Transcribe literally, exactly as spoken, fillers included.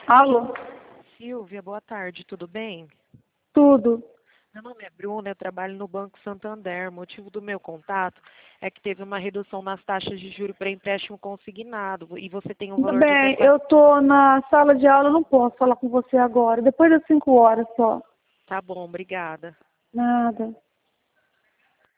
Alô? Silvia, boa tarde, tudo bem? Tudo. Meu nome é Bruna, eu trabalho no Banco Santander. O motivo do meu contato é que teve uma redução nas taxas de juros para empréstimo consignado e você tem um Tudo valor de bem, até... eu tô na sala de aula, eu não posso falar com você agora. Depois das cinco horas só. Tá bom, obrigada. Nada.